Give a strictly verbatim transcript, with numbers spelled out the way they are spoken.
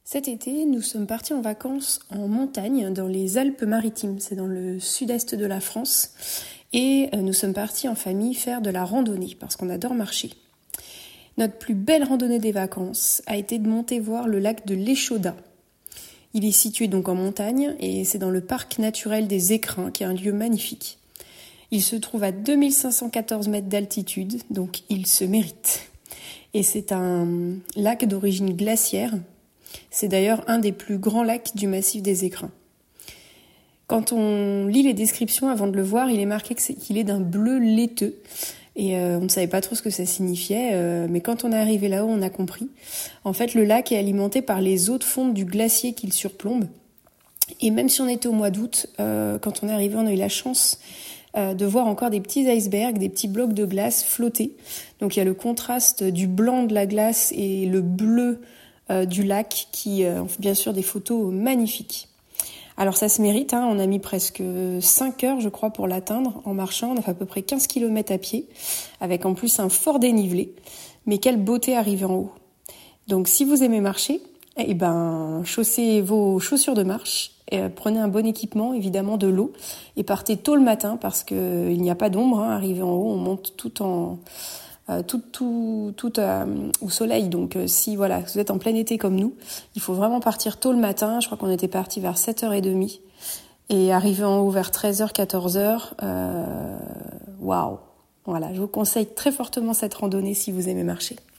Cet été, nous sommes partis en vacances en montagne dans les Alpes-Maritimes, c'est dans le sud-est de la France, et nous sommes partis en famille faire de la randonnée parce qu'on adore marcher. Notre plus belle randonnée des vacances a été de monter voir le lac de l'Échaudat. Il est situé donc en montagne et c'est dans le parc naturel des Écrins, qui est un lieu magnifique. Il se trouve à deux mille cinq cent quatorze mètres d'altitude, donc il se mérite. Et c'est un lac d'origine glaciaire. C'est d'ailleurs un des plus grands lacs du massif des Écrins. Quand on lit les descriptions avant de le voir, il est marqué qu'il est d'un bleu laiteux. Et euh, on ne savait pas trop ce que ça signifiait, euh, mais quand on est arrivé là-haut, on a compris. En fait, le lac est alimenté par les eaux de fonte du glacier qu'il surplombe. Et même si on était au mois d'août, euh, quand on est arrivé, on a eu la chance euh, de voir encore des petits icebergs, des petits blocs de glace flotter. Donc il y a le contraste du blanc de la glace et le bleu euh, du lac qui euh, ont bien sûr des photos magnifiques. Alors ça se mérite, hein, on a mis presque cinq heures je crois pour l'atteindre en marchant, on a fait à peu près quinze kilomètres à pied, avec en plus un fort dénivelé, mais quelle beauté arriver en haut. Donc si vous aimez marcher, eh ben chaussez vos chaussures de marche, et prenez un bon équipement, évidemment de l'eau, et partez tôt le matin parce que il n'y a pas d'ombre, hein, arrivé en haut, on monte tout en... Euh, tout tout tout euh, au soleil, donc euh, si voilà vous êtes en plein été comme nous, il faut vraiment partir tôt le matin. Je crois qu'on était parti vers sept heures trente et arriver en haut vers treize heures quatorze heures. Waouh, voilà, je vous conseille très fortement cette randonnée si vous aimez marcher.